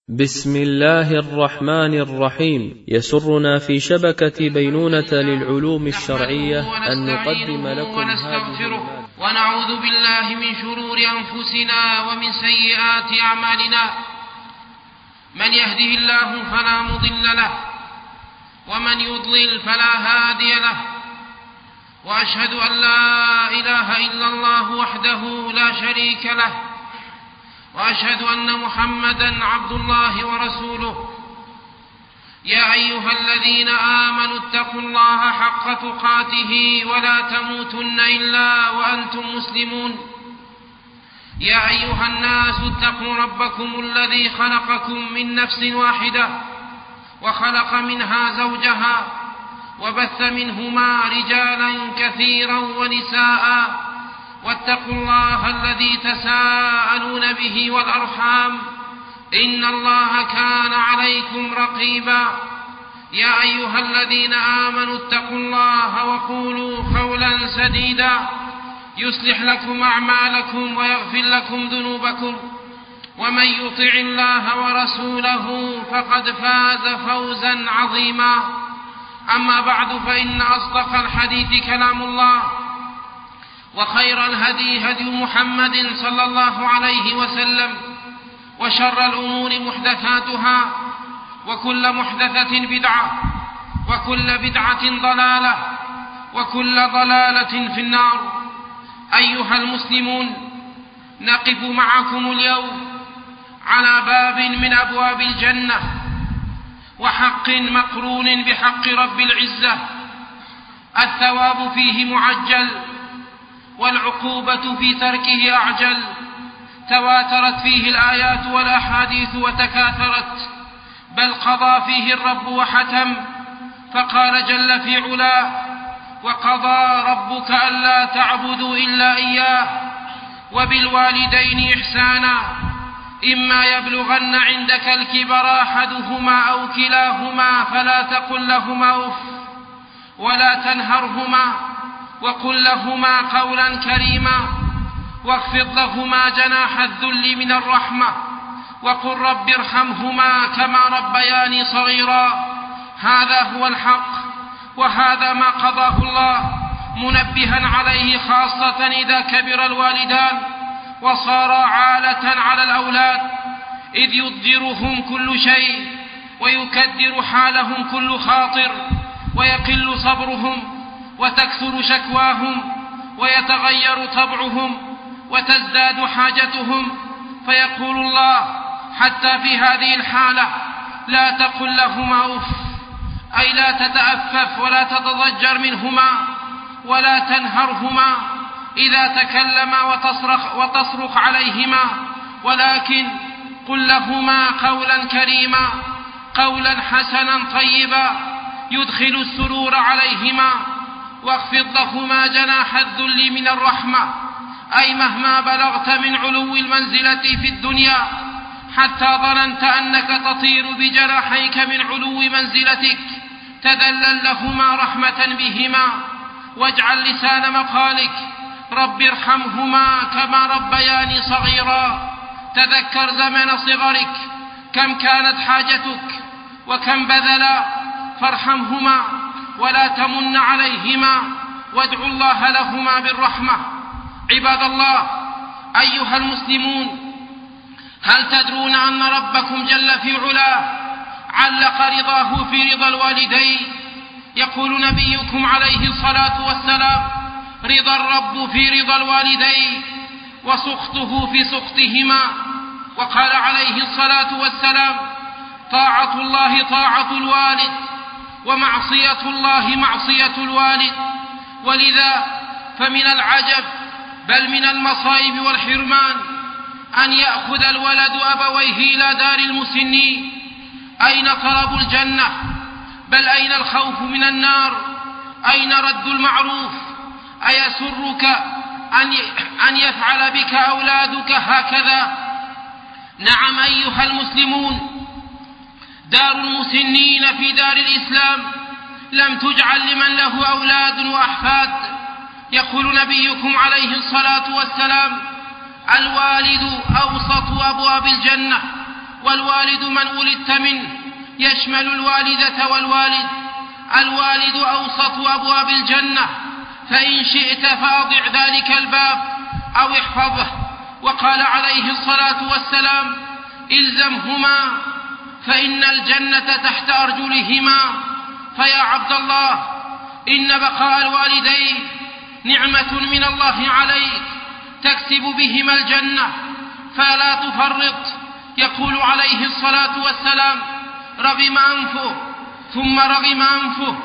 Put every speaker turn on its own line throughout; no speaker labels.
بسم الله الرحمن الرحيم. يسرنا في شبكة بينونة للعلوم الشرعية أن نقدم لكم
ونستغفره ونعوذ بالله من شرور أنفسنا ومن سيئات أعمالنا. من يهده الله فلا مضل له ومن يضلل فلا هادي له، وأشهد أن لا إله إلا الله وحده لا شريك له، وأشهد أن محمدًا عبد الله ورسوله. يا أيها الذين آمنوا اتقوا الله حق تقاته ولا تموتن إلا وأنتم مسلمون. يا أيها الناس اتقوا ربكم الذي خلقكم من نفس واحدة وخلق منها زوجها وبث منهما رجالا كثيرا ونساء، واتقوا الله الذي تساءلون به والأرحام إن الله كان عليكم رقيبا. يا أيها الذين آمنوا اتقوا الله وقولوا قولا سديدا يصلح لكم أعمالكم ويغفر لكم ذنوبكم، ومن يطع الله ورسوله فقد فاز فوزا عظيما. أما بعد، فإن أصدق الحديث كلام الله، وخير الهدي هدي محمد صلى الله عليه وسلم، وشر الأمور محدثاتها، وكل محدثة بدعة، وكل بدعة ضلالة، وكل ضلالة في النار. أيها المسلمون، نقف معكم اليوم على باب من أبواب الجنة، وحق مقرون بحق رب العزة. الثواب فيه معجل، والعقوبة في تركه أعجل. تواترت فيه الآيات والأحاديث وتكاثرت، بل قضى فيه الرب وحتم، فقال جل في علاه: وقضى ربك ألا تعبدوا إلا إياه وبالوالدين إحسانا، إما يبلغن عندك الكبر أحدهما أو كلاهما فلا تقل لهما أف ولا تنهرهما، وقل لهما قولا كريما، واخفض لهما جناح الذل من الرحمة، وقل رب ارحمهما كما ربياني صغيرا. هذا هو الحق، وهذا ما قضاه الله، منبها عليه خاصة إذا كبر الوالدان وصارا عالة على الأولاد، إذ يضجرهم كل شيء ويكدر حالهم كل خاطر، ويقل صبرهم وتكثر شكواهم ويتغير طبعهم وتزداد حاجتهم. فيقول الله حتى في هذه الحالة: لا تقل لهما أف، أي لا تتأفف ولا تتضجر منهما، ولا تنهرهما إذا تكلما وتصرخ عليهما، ولكن قل لهما قولا كريما، قولا حسنا طيبا يدخل السرور عليهما. واخفض لهما جناح الذل من الرحمة، أي مهما بلغت من علو المنزلة في الدنيا حتى ظننت أنك تطير بجناحيك من علو منزلتك، تذلل لهما رحمة بهما، واجعل لسان مقالك: رب ارحمهما كما ربياني صغيرا. تذكر زمن صغرك، كم كانت حاجتك وكم بذلا، فارحمهما ولا تمن عليهما، وادعوا الله لهما بالرحمة. عباد الله، أيها المسلمون، هل تدرون أن ربكم جل في علاه علق رضاه في رضا الوالدين؟ يقول نبيكم عليه الصلاة والسلام: رضا الرب في رضا الوالدين، وسخطه في سخطهما. وقال عليه الصلاة والسلام: طاعة الله طاعة الوالد، ومعصية الله معصية الوالد. ولذا فمن العجب بل من المصائب والحرمان أن يأخذ الولد أبويه إلى دار المسنين. أين طلب الجنة؟ بل أين الخوف من النار؟ أين رد المعروف؟ أيسرك أن يفعل بك أولادك هكذا؟ نعم أيها المسلمون، دار المسنين في دار الإسلام لم تجعل لمن له أولاد وأحفاد. يقول نبيكم عليه الصلاة والسلام: الوالد أوسط أبواب الجنة، والوالد من ولدت منه يشمل الوالدة والوالد. الوالد أوسط أبواب الجنة، فإن شئت فأضع ذلك الباب أو احفظه. وقال عليه الصلاة والسلام: إلزمهما فإن الجنة تحت أرجلهما. فيا عبد الله، إن بقاء الوالدين نعمة من الله عليك تكسب بهما الجنة، فلا تفرط. يقول عليه الصلاة والسلام: رغم أنفه ثم رغم أنفه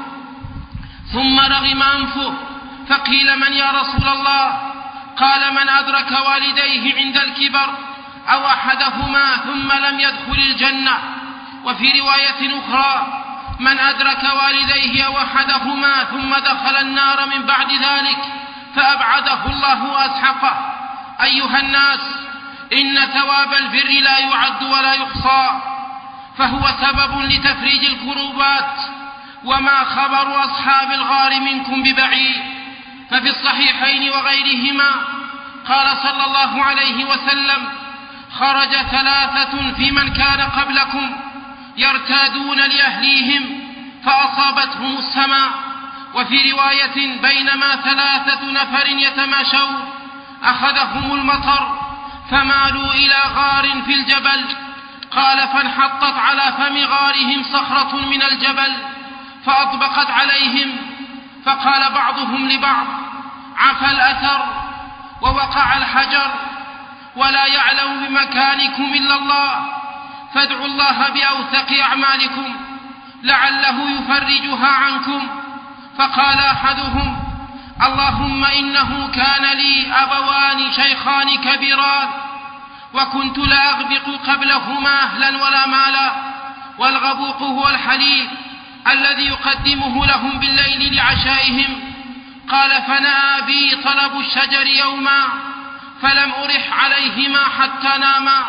ثم رغم أنفه. فقيل: من يا رسول الله؟ قال: من أدرك والديه عند الكبر أو أحدهما ثم لم يدخل الجنة. وفي رواية أخرى: من أدرك والديه أو أحدهما ثم دخل النار من بعد ذلك فأبعده الله وأسحقه. أيها الناس، إن ثواب البر لا يعد ولا يحصى، فهو سبب لتفريج الكروبات، وما خبر أصحاب الغار منكم ببعيد. ففي الصحيحين وغيرهما قال صلى الله عليه وسلم: خرج 3 في من كان قبلكم يرتادون لأهليهم فأصابتهم السماء. وفي رواية: بينما 3 نفر يتماشون أخذهم المطر فمالوا إلى غار في الجبل. قال: فانحطت على فم غارهم صخرة من الجبل فأطبقت عليهم، فقال بعضهم لبعض: عفى الأثر ووقع الحجر، ولا يعلم بمكانكم إلا الله، فادعوا الله بأوثق أعمالكم لعله يفرجها عنكم. فقال أحدهم: اللهم إنه كان لي أبوان شيخان كبيران، وكنت لا أغبق قبلهما أهلا ولا مالا. والغبوق هو الحليب الذي يقدمه لهم بالليل لعشائهم. قال: فنأى بي طلب الشجر يوما فلم أرح عليهما حتى ناما،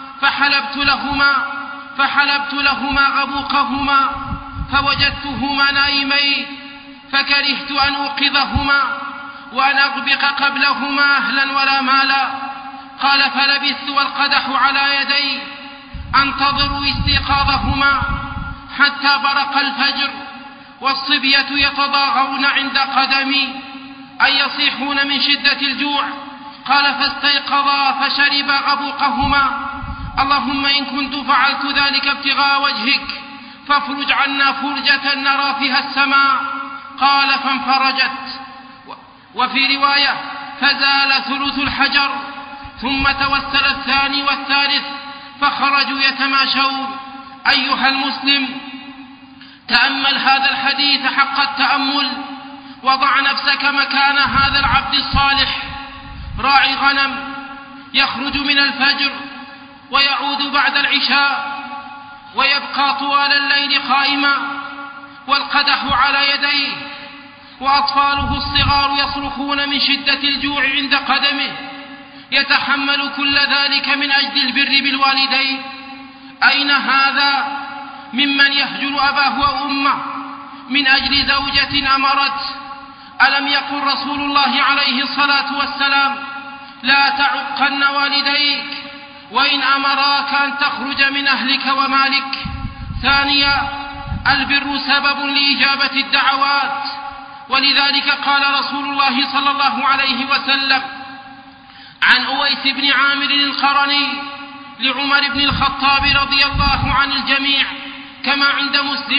فحلبت لهما غبوقهما فوجدتهما نائمين، فكرهت أن أوقظهما وأن أغبق قبلهما أهلا ولا مالا. قال: فلبثت والقدح على يدي أنتظر استيقاظهما حتى برق الفجر، والصبية يتضاغون عند قدمي أي يصيحون من شدة الجوع. قال: فاستيقظا فشربا غبوقهما. اللهم إن كنت فعلت ذلك ابتغاء وجهك فافرج عنا فرجة نرى فيها السماء. قال: فانفرجت. وفي رواية: فزال ثلث الحجر، ثم توسل الثاني والثالث فخرجوا يتماشون. أيها المسلم، تأمل هذا الحديث حق التأمل، وضع نفسك مكان هذا العبد الصالح راعي غنم يخرج من الفجر ويعود بعد العشاء ويبقى طوال الليل قائما والقدح على يديه، وأطفاله الصغار يصرخون من شدة الجوع عند قدمه، يتحمل كل ذلك من أجل البر بالوالدين. أين هذا ممن يهجر أباه وأمه من أجل زوجة أمرت؟ ألم يقل رسول الله عليه الصلاة والسلام: لا تعقن والديك وإن أمراك أن تخرج من أهلك ومالك؟ ثانيا: البر سبب لإجابة الدعوات، ولذلك قال رسول الله صلى الله عليه وسلم عن أويس بن عامر القرني لعمر بن الخطاب رضي الله عن الجميع كما عند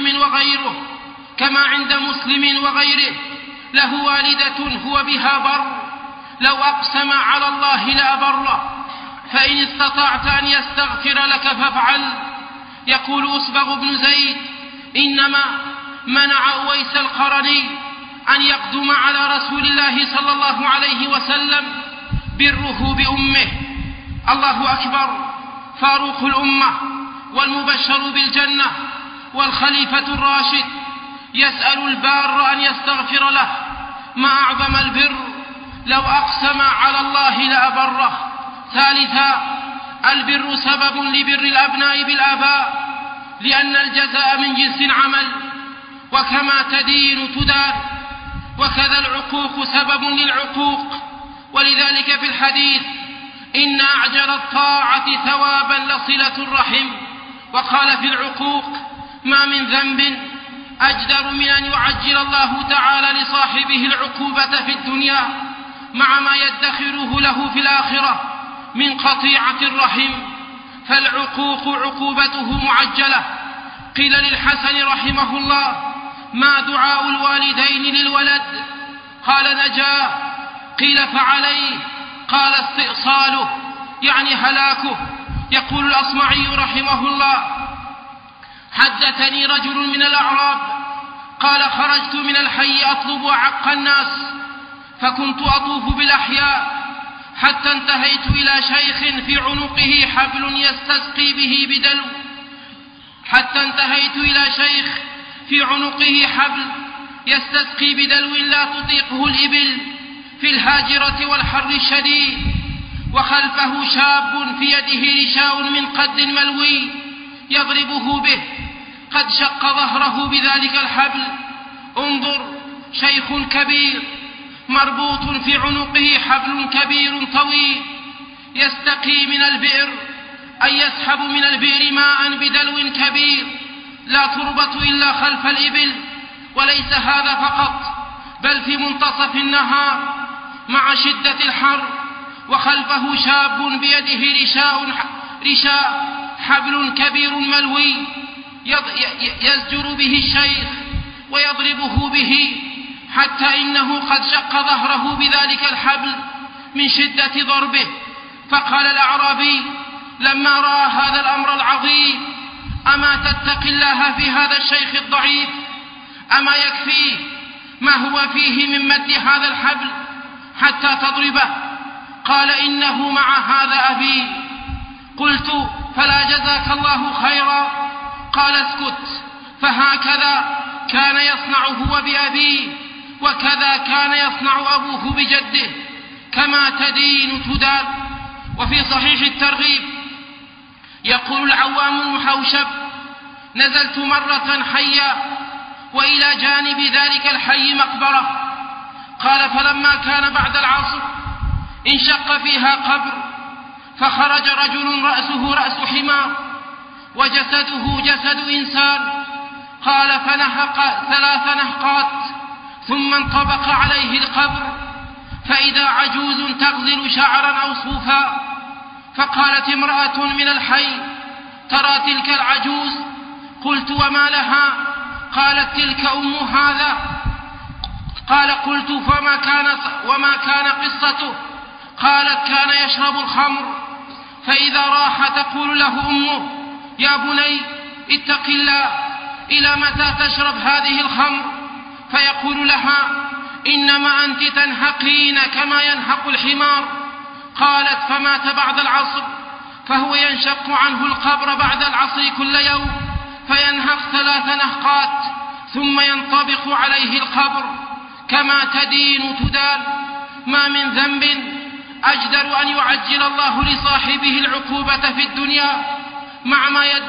مسلم وغيره: له والدة هو بها بر، لو أقسم على الله لأبره، فإن استطعت أن يستغفر لك فافعل. يقول أسبغ بن زيد: إنما منع أويس القرني أن يقدم على رسول الله صلى الله عليه وسلم بره بأمه. الله أكبر! فاروق الأمة والمبشر بالجنة والخليفة الراشد يسأل البار أن يستغفر له. ما أعظم البر! لو أقسم على الله لأبره. ثالثا: البر سبب لبر الأبناء بالآباء، لأن الجزاء من جنس عمل، وكما تدين تدان، وكذا العقوق سبب للعقوق. ولذلك في الحديث: إن أعجل الطاعة ثوابا لصلة الرحم. وقال في العقوق: ما من ذنب أجدر من أن يعجل الله تعالى لصاحبه العقوبة في الدنيا مع ما يدخره له في الآخرة من قطيعة الرحم، فالعقوق عقوبته معجلة. قيل للحسن رحمه الله: ما دعاء الوالدين للولد؟ قال: نجاه. قيل: فعليه؟ قال: استئصاله، يعني هلاكه. يقول الأصمعي رحمه الله: حدثني رجل من الأعراب قال: خرجت من الحي أطلب أعق الناس، فكنت أطوف بالأحياء حتى انتهيت إلى شيخ في عنقه حبل يستسقي به بدلو، لا تطيقه الإبل في الهاجرة والحر الشديد، وخلفه شاب في يده رشاء من قد ملوي يضربه به، قد شق ظهره بذلك الحبل. انظر، شيخ كبير مربوط في عنقه حبل كبير طويل يستقي من البئر، أي يسحب من البئر ماء بدلو كبير لا تربط إلا خلف الإبل. وليس هذا فقط، بل في منتصف النهار مع شدة الحر وخلفه شاب بيده رشاء حبل كبير ملوي يزجر به الشيخ ويضربه به، حتى إنه قد شق ظهره بذلك الحبل من شدة ضربه. فقال الأعرابي لما رأى هذا الأمر العظيم: أما تتق الله في هذا الشيخ الضعيف؟ أما يكفيه ما هو فيه من مد هذا الحبل حتى تضربه؟ قال: إنه مع هذا أبي. قلت: فلا جزاك الله خيرا. قال: اسكت، فهكذا كان يصنع هو بأبيه، وكذا كان يصنع أبوه بجده، كما تدين تدان. وفي صحيح الترغيب يقول العوام المحوشب: نزلت مرة حيا وإلى جانب ذلك الحي مقبرة. قال: فلما كان بعد العصر انشق فيها قبر، فخرج رجل رأسه رأس حمار وجسده جسد إنسان. قال: فنهق 3 نهقات ثم انطبق عليه القبر، فإذا عجوز تغزل شعرا أو صوفا. فقالت امرأة من الحي: ترى تلك العجوز؟ قلت: وما لها؟ قالت: تلك أم هذا. قال: قلت: وما كان قصته؟ قالت: كان يشرب الخمر، فإذا راح تقول له أمه: يا بني اتق الله، إلى متى تشرب هذه الخمر؟ فيقول لها: إنما أنت تنهقين كما ينهق الحمار. قالت: فمات بعد العصر، فهو ينشق عنه القبر بعد العصر كل يوم، فينهق 3 نهقات ثم ينطبق عليه القبر، كما تدين تدان. ما من ذنب أجدر أن يعجل الله لصاحبه العقوبة في الدنيا مع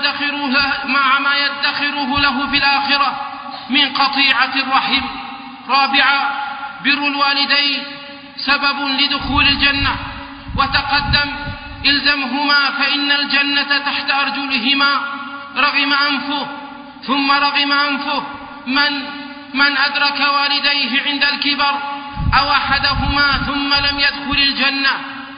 ما يدخره له في الآخرة من قطيعة الرحم. 4. بر الوالدين سبب لدخول الجنة. وتقدم: إلزمهما فإن الجنة تحت أرجلهما. رغم أنفه ثم رغم أنفه من أدرك والديه عند الكبر أو أحدهما ثم لم يدخل الجنة.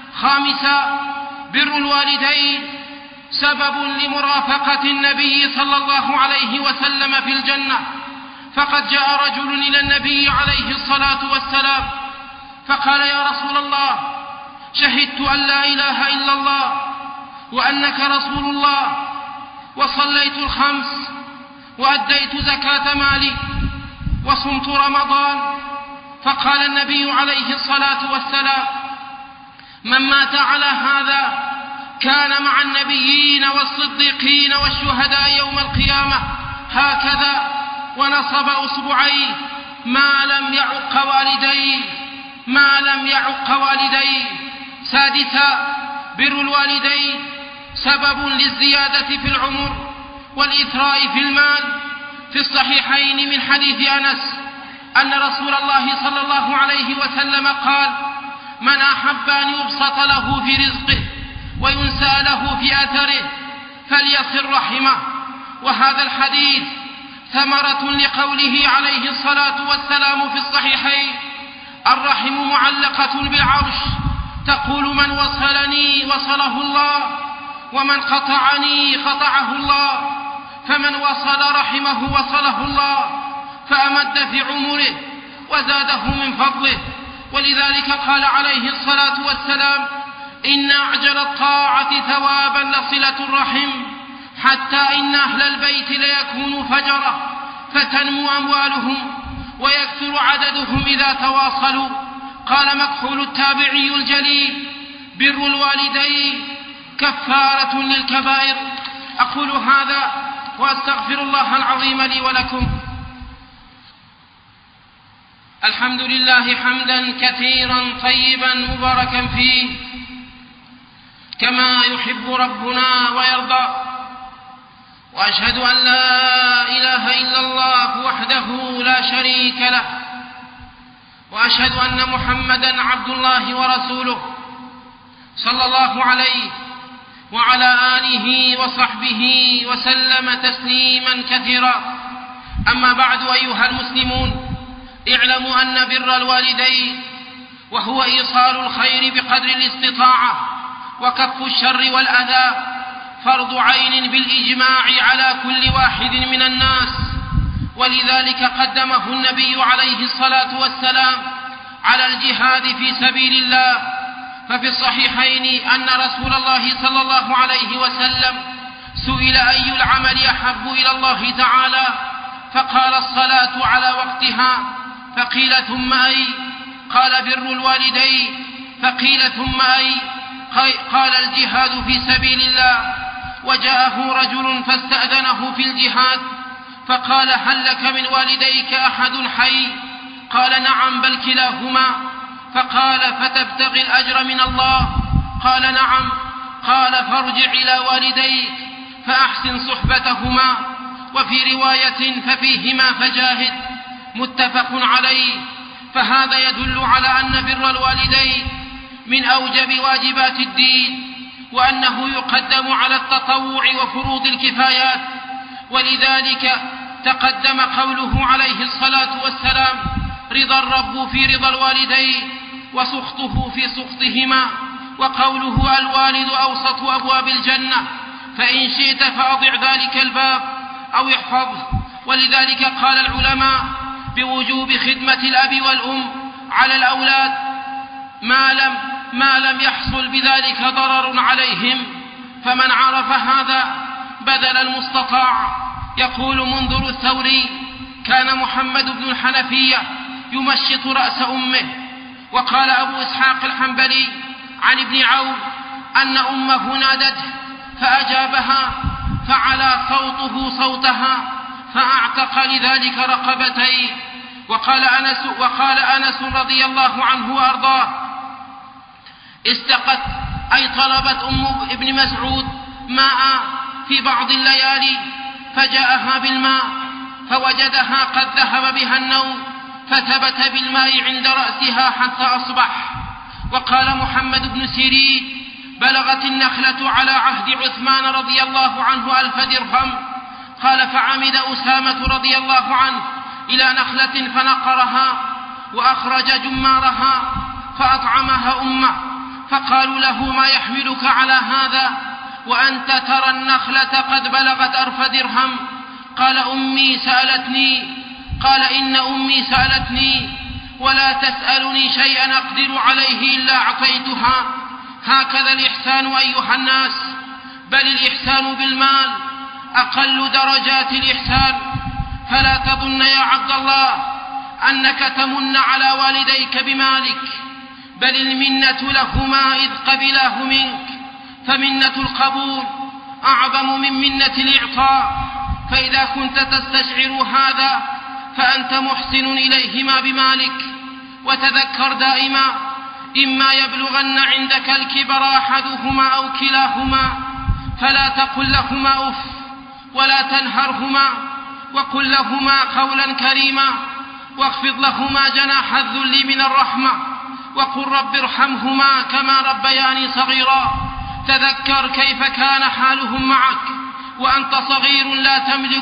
5. بر الوالدين سبب لمرافقة النبي صلى الله عليه وسلم في الجنة. فقد جاء رجل إلى النبي عليه الصلاة والسلام فقال: يا رسول الله، شهدت أن لا إله إلا الله وأنك رسول الله، وصليت 5 وأديت زكاة مالي وصمت رمضان. فقال النبي عليه الصلاة والسلام: من مات على هذا كان مع النبيين والصديقين والشهداء يوم القيامة. هكذا، ونصب أصبعيه: ما لم يعق والديه. 6. بر الوالدين سبب للزيادة في العمر والإثراء في المال. في الصحيحين من حديث أنس أن رسول الله صلى الله عليه وسلم قال: من أحب أن يبسط له في رزقه وينسى له في أثره فليصل رحمه. وهذا الحديث ثمرة لقوله عليه الصلاة والسلام في الصحيحين: الرحم معلقة بالعرش، تقول من وصلني وصله الله، ومن قطعني قطعه الله، فمن وصل رحمه وصله الله، فأمد في عمره وزاده من فضله. ولذلك قال عليه الصلاة والسلام: إن أعجل الطاعة ثوابا لصلة الرحم، حتى إن أهل البيت ليكونوا فجرة فتنمو أموالهم ويكثر عددهم إذا تواصلوا. قال مكحول التابعي الجليل: بر الوالدين كفارة للكبائر. أقول هذا وأستغفر الله العظيم لي ولكم. الحمد لله حمدا كثيرا طيبا مباركا فيه كما يحب ربنا ويرضى، وأشهد أن لا إله إلا الله وحده لا شريك له، وأشهد أن محمدا عبد الله ورسوله صلى الله عليه وعلى آله وصحبه وسلم تسليما كثيرا. أما بعد، أيها المسلمون، اعلموا أن بر الوالدين وهو إيصال الخير بقدر الاستطاعة وكف الشر والأذى فرض عين بالإجماع على كل واحد من الناس، ولذلك قدمه النبي عليه الصلاة والسلام على الجهاد في سبيل الله. ففي الصحيحين أن رسول الله صلى الله عليه وسلم سئل: أي العمل أحب إلى الله تعالى؟ فقال: الصلاة على وقتها. فقيل: ثم أي؟ قال: بر الوالدين. فقيل: ثم أي؟ قال: الجهاد في سبيل الله. وجاءه رجل فاستأذنه في الجهاد، فقال: هل لك من والديك أحد حي؟ قال: نعم، بل كلاهما. فقال: فتبتغي الأجر من الله؟ قال: نعم. قال: فارجع إلى والديك فأحسن صحبتهما. وفي رواية: ففيهما فجاهد. متفق عليه. فهذا يدل على أن بر الوالدين من أوجب واجبات الدين، وأنه يقدم على التطوع وفروض الكفايات. ولذلك تقدم قوله عليه الصلاة والسلام: رضا الرب في رضا الوالدين وسخطه في سخطهما. وقوله: الوالد أوسط أبواب الجنة، فإن شئت فأضع ذلك الباب أو احفظه. ولذلك قال العلماء بوجوب خدمة الأب والأم على الأولاد ما لم يحصل بذلك ضرر عليهم، فمن عرف هذا بذل المستطاع. يقول منذر الثوري: كان محمد بن الحنفية يمشط رأس أمه. وقال أبو إسحاق الحنبلي عن ابن عون أن أمه نادته فأجابها فعلى صوته صوتها فأعتق لذلك رقبتين. وقال أنس رضي الله عنه وأرضاه: استقت أي طلبت أم ابن مسعود ماء في بعض الليالي، فجاءها بالماء فوجدها قد ذهب بها النوم، فثبت بالماء عند رأسها حتى أصبح. وقال محمد بن سيرين: بلغت النخلة على عهد عثمان رضي الله عنه 1000 درهم. قال: فعمد أسامة رضي الله عنه إلى نخلة فنقرها وأخرج جمارها فأطعمها أمه، فقالوا له: ما يحملك على هذا وأنت ترى النخلة قد بلغت 1000 درهم؟ قال: أمي سألتني. قال: إن أمي سألتني ولا تسألني شيئا أقدر عليه إلا أعطيتها. هكذا الإحسان أيها الناس، بل الإحسان بالمال أقل درجات الإحسان. فلا تظن يا عبد الله أنك تمن على والديك بمالك، بل المنة لهما إذ قبلاه منك، فمنة القبول أعظم من منة الإعطاء. فإذا كنت تستشعر هذا فأنت محسن إليهما بمالك. وتذكر دائما: إما يبلغن عندك الكبر أحدهما أو كلاهما فلا تقل لهما أف ولا تنهرهما، وقل لهما قولا كريما، واخفض لهما جناح الذل من الرحمة، وقل رب ارحمهما كما ربياني صغيرا. تذكر كيف كان حالهم معك وأنت صغير لا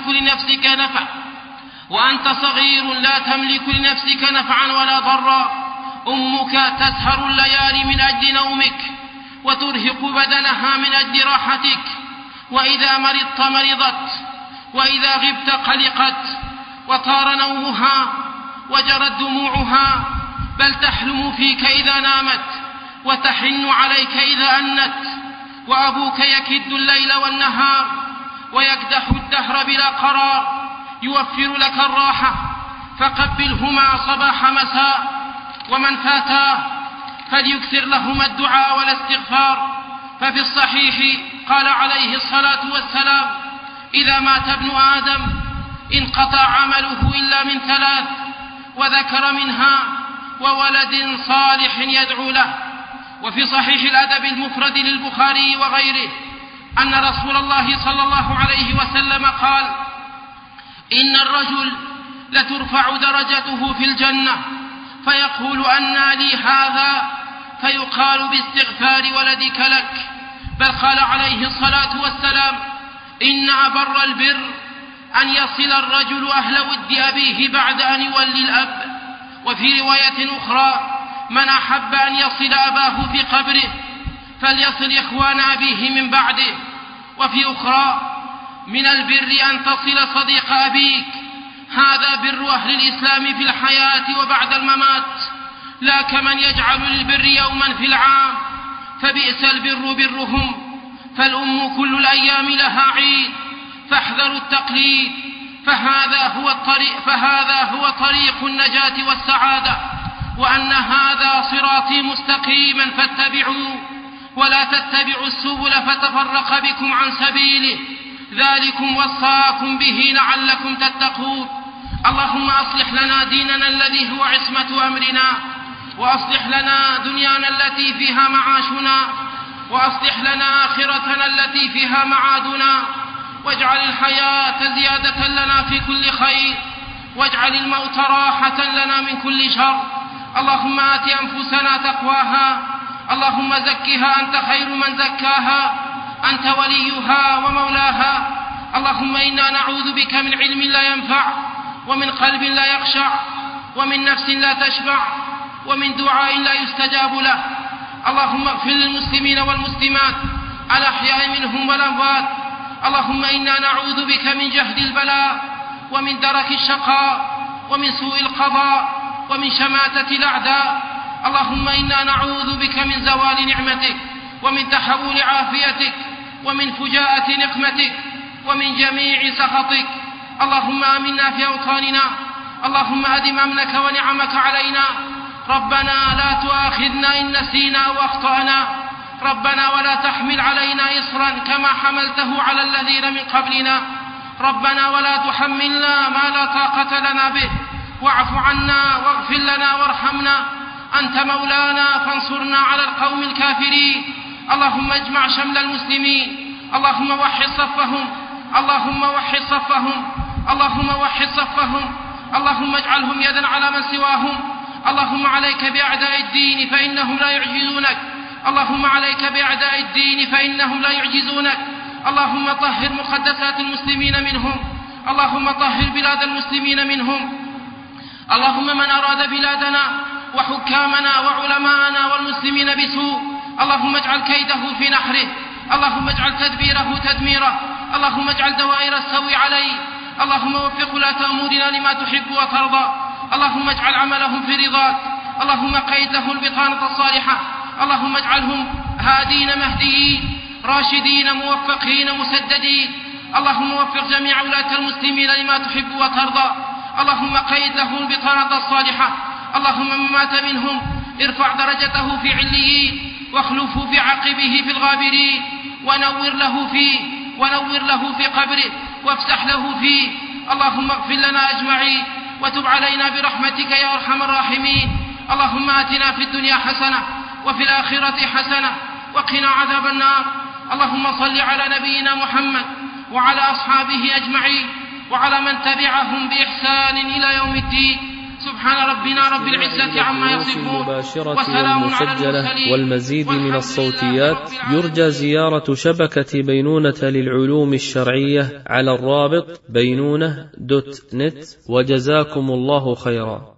تملك لنفسك نفعا ولا ضرا. أمك تسهر الليالي من أجل نومك وترهق بدنها من أجل راحتك، وإذا مرضت مرضت، وإذا غبت قلقت، وطار نومها وجرت دموعها، بل تحلم فيك إذا نامت وتحن عليك إذا أنت. وأبوك يكد الليل والنهار ويكدح الدهر بلا قرار يوفر لك الراحة، فقبلهما صباح مساء، ومن فاتاه فليكثر لهما الدعاء والاستغفار. ففي الصحيح قال عليه الصلاة والسلام: إذا مات ابن آدم انقطع عمله إلا من ثلاث، وذكر منها وولد صالح يدعو له. وفي صحيح الأدب المفرد للبخاري وغيره أن رسول الله صلى الله عليه وسلم قال: إن الرجل لترفع درجته في الجنة فيقول: أنى لي هذا؟ فيقال: باستغفار ولدك لك. بل قال عليه الصلاة والسلام: إن أبر البر أن يصل الرجل أهل ود أبيه بعد أن يولي الأب. وفي رواية أخرى: من أحب أن يصل أباه في قبره فليصل إخوان أبيه من بعده. وفي أخرى: من البر أن تصل صديق أبيك. هذا بر أهل الإسلام في الحياة وبعد الممات، لا كمن يجعل للبر يوما في العام، فبئس البر برهم. فالأم كل الأيام لها عيد، فاحذروا التقليد، فهذا هو طريق النجاة والسعادة. وأن هذا صراطي مستقيما فاتبعوه، ولا تتبعوا السبل فتفرق بكم عن سبيله، ذلكم وصاكم به لعلكم تتقون. اللهم أصلح لنا ديننا الذي هو عصمة أمرنا، وأصلح لنا دنيانا التي فيها معاشنا، وأصلح لنا آخرتنا التي فيها معادنا، واجعل الحياة زيادة لنا في كل خير، واجعل الموت راحة لنا من كل شر. اللهم آت أنفسنا تقواها، اللهم زكها أنت خير من زكاها، أنت وليها ومولاها. اللهم إنا نعوذ بك من علم لا ينفع، ومن قلب لا يخشع، ومن نفس لا تشبع، ومن دعاء لا يستجاب له. اللهم اغفر للمسلمين والمسلمات الأحياء منهم والأموات. اللهم إنا نعوذ بك من جهد البلاء، ومن درك الشقاء، ومن سوء القضاء، ومن شماتة الأعداء. اللهم إنا نعوذ بك من زوال نعمتك، ومن تحول عافيتك، ومن فجاءة نقمتك، ومن جميع سخطك. اللهم آمنا في أوطاننا، اللهم أدم أمنك ونعمك علينا. ربنا لا تؤاخذنا إن نسينا أو أخطأنا، ربنا ولا تحمل علينا إصرا كما حملته على الذين من قبلنا، ربنا ولا تحملنا ما لا طاقة لنا به، واعف عنا واغفر لنا وارحمنا، أنت مولانا فانصرنا على القوم الكافرين. اللهم اجمع شمل المسلمين، اللهم وحد صفهم، اللهم وحد صفهم، اللهم وحد صفهم، اللهم اجعلهم يدا على من سواهم. اللهم عليك بأعداء الدين فإنهم لا يعجزونك، اللهم عليك بأعداء الدين فإنهم لا يعجزونك. اللهم طهر مقدسات المسلمين منهم، اللهم طهر بلاد المسلمين منهم. اللهم من أراد بلادنا وحكامنا وعلماءنا والمسلمين بسوء، اللهم اجعل كيده في نحره، اللهم اجعل تدبيره تدميره، اللهم اجعل دوائر السوء عليه. اللهم وفق ولاة أمورنا لما تحب وترضى، اللهم اجعل عملهم في رضاك، اللهم قيد له البطانة الصالحة، اللهم اجعلهم هادين مهديين راشدين موفقين مسددين. اللهم وفق جميع ولاة المسلمين لما تحب وترضى، اللهم قيد له البطانة الصالحة. اللهم من مات منهم ارفع درجته في عليين، واخلفه في عقبه في الغابرين، ونور له في قبره، وافسح له فيه. اللهم اغفر لنا أجمعين، وتب علينا برحمتك يا أرحم الراحمين. اللهم آتنا في الدنيا حسنة وفي الآخرة حسنة وقنا عذاب النار. اللهم صل على نبينا محمد وعلى أصحابه أجمعين، وعلى من تبعهم بإحسان إلى يوم الدين. سبحان ربنا رب العزة عما يصفون وسلام على المرسلين.
والمزيد من الصوتيات يرجى زيارة شبكة بينونة للعلوم الشرعية على الرابط بينونة.net. وجزاكم الله خيرا.